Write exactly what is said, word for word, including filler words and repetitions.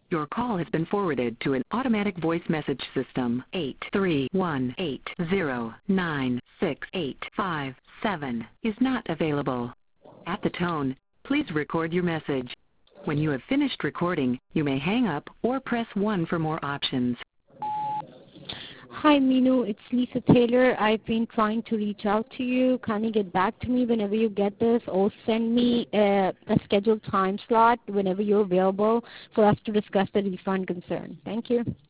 Your call has been forwarded to an automatic voice message system. eight three one eight zero nine six eight five seven is not available. At the tone, please record your message. When you have finished recording, you may hang up or press one for more options. Hi, Minu. It's Lisa Taylor. I've been trying to reach out to you. Kindly get back to me whenever you get this, or send me a, a scheduled time slot whenever you're available for us to discuss the refund concern. Thank you.